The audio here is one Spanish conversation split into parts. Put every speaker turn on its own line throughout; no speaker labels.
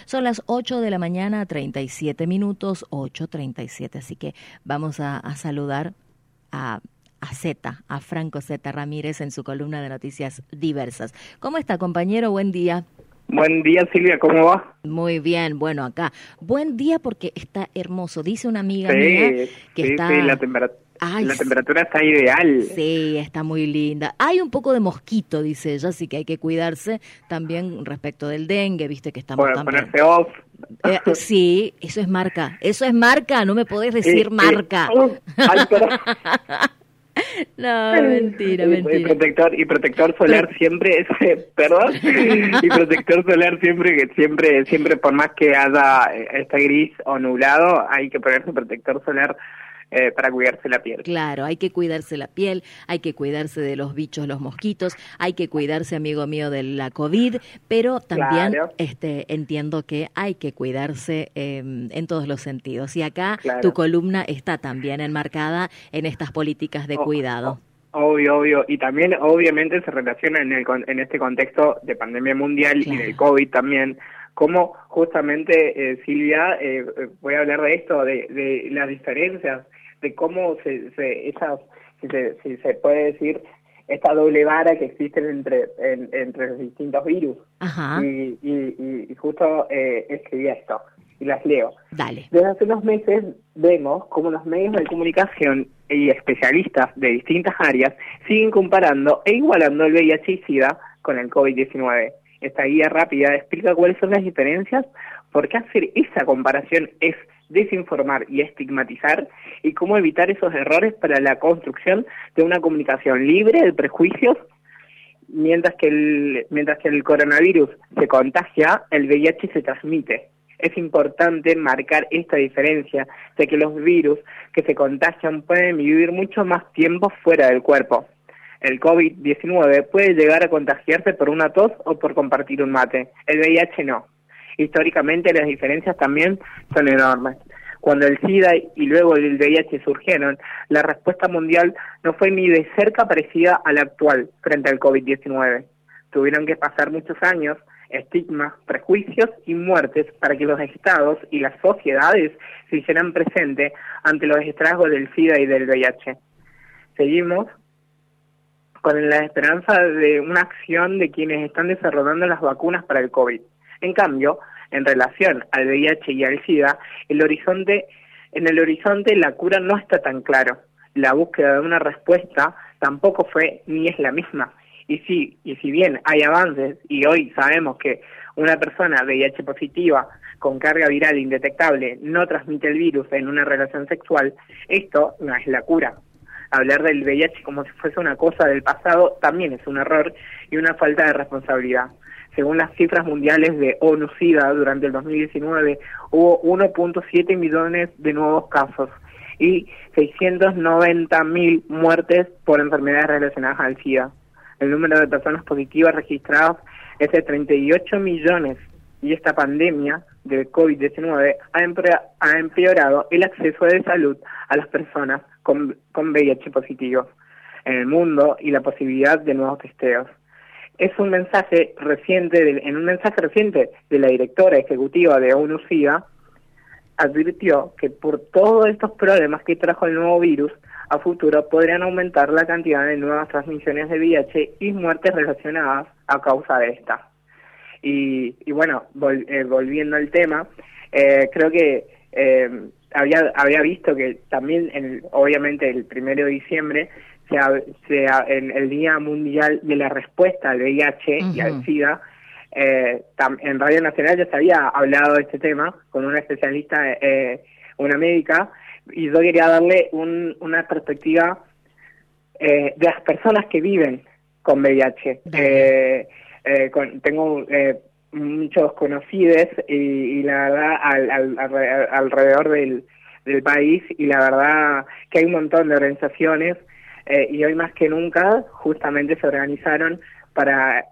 Son las 8 de la mañana, 37 minutos, 8:37. Así que vamos a saludar a Franco Zeta Ramírez en su columna de noticias diversas. ¿Cómo está, compañero? Buen día.
Buen día, Silvia, ¿cómo va?
Muy bien, bueno, acá. Buen día porque está hermoso. Dice una amiga mía que está...
Sí, la temperatura está ideal.
Sí, está muy linda. Hay un poco de mosquito, dice ella, así que hay que cuidarse también respecto del dengue, viste que estamos también...
Ponerse off.
Sí, eso es marca, no me podés decir marca.
Ay, pero...
No, mentira.
Y protector solar siempre, perdón, y protector solar siempre por más que haya está gris o nublado, hay que ponerse protector solar para cuidarse la piel.
Claro, hay que cuidarse la piel, hay que cuidarse de los bichos, los mosquitos, hay que cuidarse, amigo mío, de la COVID, pero también
Claro.
Entiendo que hay que cuidarse en todos los sentidos. Y acá
Claro.
tu columna está también enmarcada en estas políticas de cuidado.
Obvio, y también obviamente se relaciona en este contexto de pandemia mundial, claro, y del COVID también, como justamente, Silvia, voy a hablar de esto, de las diferencias, de cómo si se puede decir, esta doble vara que existe entre los distintos virus.
Ajá.
Y justo escribí esto, y las leo.
Dale.
Desde hace unos meses vemos cómo los medios de comunicación y especialistas de distintas áreas siguen comparando e igualando el VIH y SIDA con el COVID-19. Esta guía rápida explica cuáles son las diferencias, por qué hacer esa comparación es desinformar y estigmatizar, y cómo evitar esos errores para la construcción de una comunicación libre de prejuicios. Mientras que el coronavirus se contagia, el VIH se transmite. Es importante marcar esta diferencia de que los virus que se contagian pueden vivir mucho más tiempo fuera del cuerpo. El COVID-19 puede llegar a contagiarse por una tos o por compartir un mate. El VIH no. Históricamente las diferencias también son enormes. Cuando el SIDA y luego el VIH surgieron, la respuesta mundial no fue ni de cerca parecida a la actual frente al COVID-19. Tuvieron que pasar muchos años, estigmas, prejuicios y muertes para que los estados y las sociedades se hicieran presentes ante los estragos del SIDA y del VIH. Seguimos con la esperanza de una acción de quienes están desarrollando las vacunas para el COVID. En cambio, en relación al VIH y al SIDA, en el horizonte la cura no está tan claro. La búsqueda de una respuesta tampoco fue ni es la misma. Y si bien hay avances, y hoy sabemos que una persona VIH positiva con carga viral indetectable no transmite el virus en una relación sexual, esto no es la cura. Hablar del VIH como si fuese una cosa del pasado también es un error y una falta de responsabilidad. Según las cifras mundiales de ONU-SIDA, durante el 2019 hubo 1.7 millones de nuevos casos y 690.000 muertes por enfermedades relacionadas al SIDA. El número de personas positivas registradas es de 38 millones y esta pandemia del COVID-19 ha empeorado el acceso de salud a las personas con VIH positivos en el mundo y la posibilidad de nuevos testeos. En un mensaje reciente de la directora ejecutiva de ONU-SIDA, advirtió que por todos estos problemas que trajo el nuevo virus, a futuro podrían aumentar la cantidad de nuevas transmisiones de VIH y muertes relacionadas a causa de esta. Y bueno, volviendo al tema, creo que había visto que también, obviamente, el 1 de diciembre, en el Día Mundial de la Respuesta al VIH y al SIDA, en Radio Nacional ya se había hablado de este tema con una especialista, una médica, y yo quería darle una perspectiva de las personas que viven con VIH. Tengo muchos conocidos y la verdad alrededor del país, y la verdad que hay un montón de organizaciones y hoy más que nunca justamente se organizaron para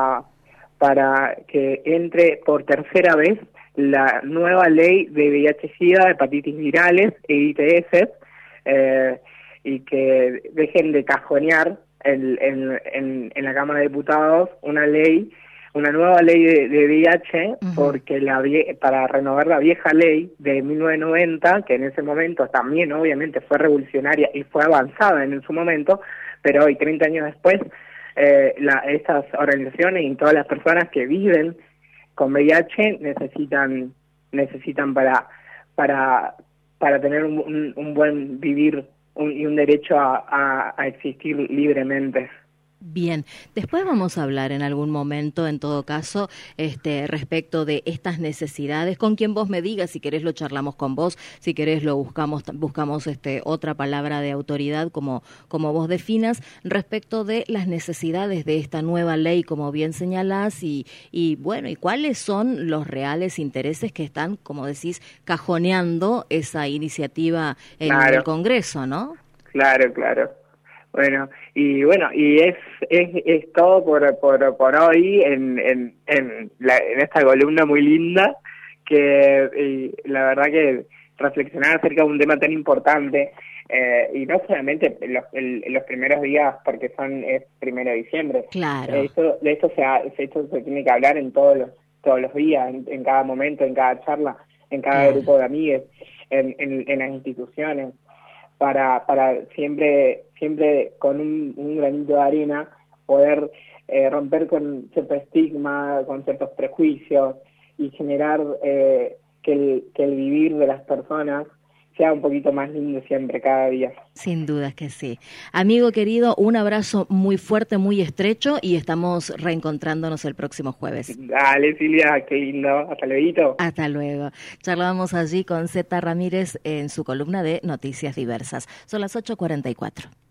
que entre por tercera vez la nueva ley de VIH-Sida, hepatitis virales e ITS, y que dejen de cajonear en la Cámara de Diputados una ley una nueva ley de VIH,
Uh-huh.
porque para renovar la vieja ley de 1990, que en ese momento también obviamente fue revolucionaria y fue avanzada en su momento, pero hoy, 30 años después, estas organizaciones y todas las personas que viven con VIH necesitan para tener un buen vivir y un derecho a existir libremente.
Bien, después vamos a hablar en algún momento, en todo caso, respecto de estas necesidades, con quien vos me digas, si querés lo charlamos con vos, si querés lo buscamos otra palabra de autoridad como vos definas, respecto de las necesidades de esta nueva ley, como bien señalás, y bueno, y cuáles son los reales intereses que están, como decís, cajoneando esa iniciativa en el Congreso, ¿no?
Claro. Bueno, y es todo por hoy en esta columna muy linda, que la verdad que reflexionar acerca de un tema tan importante, y no solamente los primeros días, porque es 1 de diciembre.
Claro.
De esto se tiene que hablar en todos los días, en cada momento, en cada charla, en cada grupo de amigos, en las instituciones, para siempre con un granito de arena poder romper con cierto estigma, con ciertos prejuicios, y generar que el vivir de las personas sea un poquito más lindo siempre, cada día.
Sin dudas que sí. Amigo querido, un abrazo muy fuerte, muy estrecho, y estamos reencontrándonos el próximo jueves.
Dale, Silvia, qué lindo. Hasta luego.
Hasta luego. Charlábamos allí con Zeta Ramírez en su columna de Noticias Diversas. Son las 8:44.